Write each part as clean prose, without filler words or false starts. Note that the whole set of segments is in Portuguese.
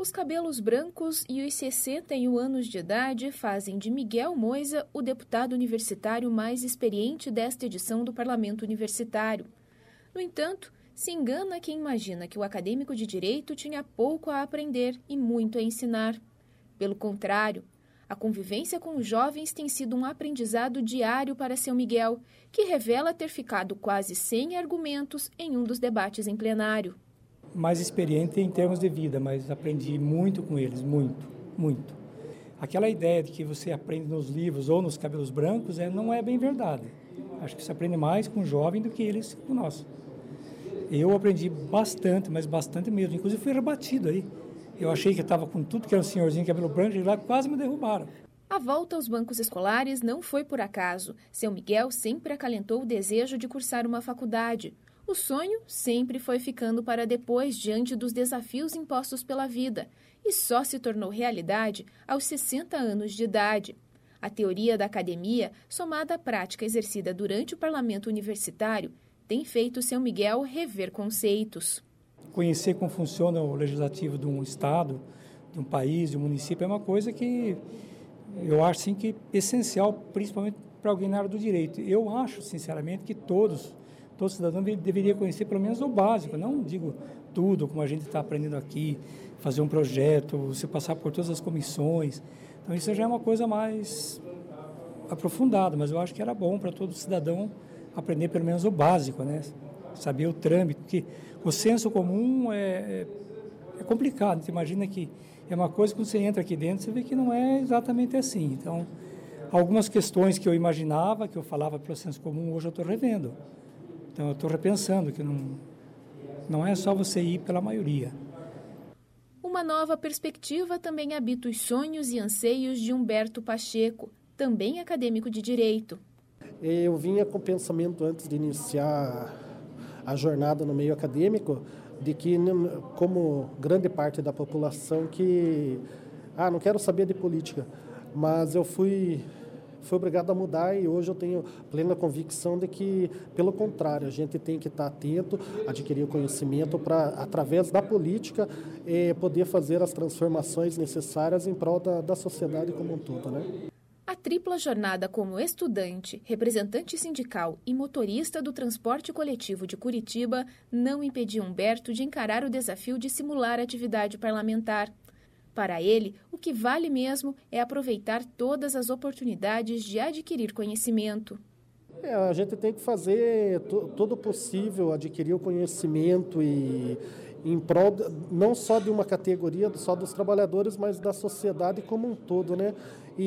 Os cabelos brancos e os 61 anos de idade fazem de Miguel Moisa o deputado universitário mais experiente desta edição do Parlamento Universitário. No entanto, se engana quem imagina que o acadêmico de Direito tinha pouco a aprender e muito a ensinar. Pelo contrário, a convivência com os jovens tem sido um aprendizado diário para seu Miguel, que revela ter ficado quase sem argumentos em um dos debates em plenário. Mais experiente em termos de vida, mas aprendi muito com eles, muito. Aquela ideia de que você aprende nos livros ou nos cabelos brancos não é bem verdade. Acho que você aprende mais com o jovem do que eles com nós. Eu aprendi bastante, mas bastante mesmo. Inclusive fui rebatido aí. Eu achei que estava com tudo que era um senhorzinho de cabelo branco e lá quase me derrubaram. A volta aos bancos escolares não foi por acaso. Seu Miguel sempre acalentou o desejo de cursar uma faculdade. O sonho sempre foi ficando para depois diante dos desafios impostos pela vida e só se tornou realidade aos 60 anos de idade. A teoria da academia, somada à prática exercida durante o parlamento universitário, tem feito seu Miguel rever conceitos. Conhecer como funciona o legislativo de um estado, de um país, de um município é uma coisa que eu acho assim, que é essencial, principalmente para alguém na área do direito. Eu acho, sinceramente, que todo cidadão deveria conhecer pelo menos o básico, não digo tudo, como a gente está aprendendo aqui, fazer um projeto, você passar por todas as comissões. Então isso já é uma coisa mais aprofundada, mas eu acho que era bom para todo cidadão aprender pelo menos o básico, né? Saber o trâmite, porque o senso comum é complicado. Você imagina que é uma coisa que quando você entra aqui dentro, você vê que não é exatamente assim. Então, algumas questões que eu imaginava, que eu falava pelo senso comum, hoje eu estou revendo. Então, eu estou repensando que não é só você ir pela maioria. Uma nova perspectiva também habita os sonhos e anseios de Humberto Pacheco, também acadêmico de Direito. Eu vinha com o pensamento, antes de iniciar a jornada no meio acadêmico, de que, como grande parte da população, que não quero saber de política, mas eu fui obrigado a mudar e hoje eu tenho plena convicção de que, pelo contrário, a gente tem que estar atento, adquirir o conhecimento para, através da política, poder fazer as transformações necessárias em prol da sociedade como um todo, né? A tripla jornada como estudante, representante sindical e motorista do transporte coletivo de Curitiba não impediu Humberto de encarar o desafio de simular a atividade parlamentar. Para ele, o que vale mesmo é aproveitar todas as oportunidades de adquirir conhecimento. A gente tem que fazer todo o possível, adquirir o conhecimento e em prol não só de uma categoria, só dos trabalhadores, mas da sociedade como um todo, né?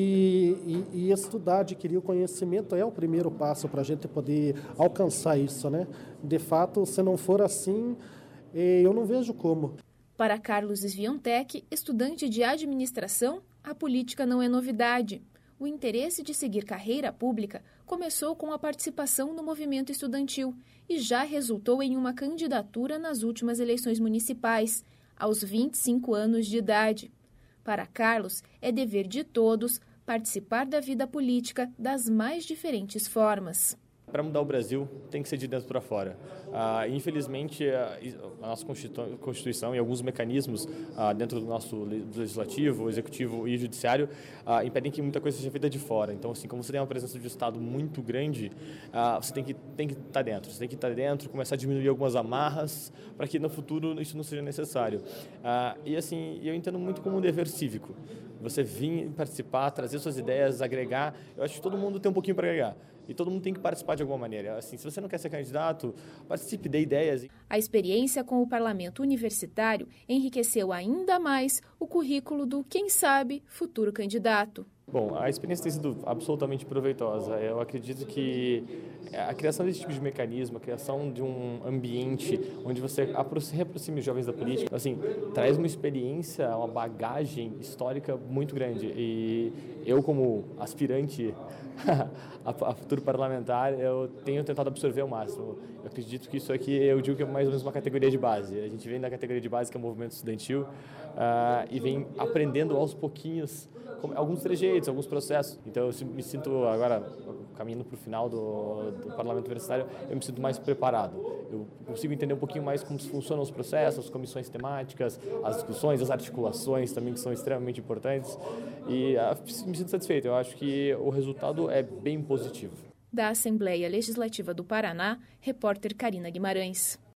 E estudar, adquirir o conhecimento é o primeiro passo para a gente poder alcançar isso, né? De fato, se não for assim, eu não vejo como. Para Carlos Sviontek, estudante de administração, a política não é novidade. O interesse de seguir carreira pública começou com a participação no movimento estudantil e já resultou em uma candidatura nas últimas eleições municipais, aos 25 anos de idade. Para Carlos, é dever de todos participar da vida política das mais diferentes formas. Para mudar o Brasil, tem que ser de dentro para fora. Infelizmente, a nossa Constituição e alguns mecanismos dentro do nosso legislativo, executivo e judiciário impedem que muita coisa seja feita de fora. Então, assim, como você tem uma presença de Estado muito grande, você tem que estar dentro. Você tem que estar dentro, começar a diminuir algumas amarras para que no futuro isso não seja necessário. E assim, eu entendo muito como um dever cívico. Você vir participar, trazer suas ideias, agregar. Eu acho que todo mundo tem um pouquinho para agregar. E todo mundo tem que participar de alguma maneira. Assim, se você não quer ser candidato, participe, dê ideias. A experiência com o parlamento universitário enriqueceu ainda mais o currículo do, quem sabe, futuro candidato. Bom, a experiência tem sido absolutamente proveitosa. Eu acredito que a criação desse tipo de mecanismo, a criação de um ambiente onde você reaproxime os jovens da política, assim, traz uma experiência, uma bagagem histórica muito grande. E eu, como aspirante a futuro parlamentar, eu tenho tentado absorver ao máximo. Eu acredito que isso aqui, eu digo que é mais ou menos uma categoria de base. A gente vem da categoria de base, que é o movimento estudantil, e vem aprendendo aos pouquinhos alguns trejeitos, alguns processos. Então eu me sinto agora caminhando para o final do Parlamento Universitário, eu me sinto mais preparado. Eu consigo entender um pouquinho mais como funcionam os processos, as comissões temáticas, as discussões, as articulações também, que são extremamente importantes. E me sinto satisfeito. Eu acho que o resultado é bem positivo. Da Assembleia Legislativa do Paraná, repórter Karina Guimarães.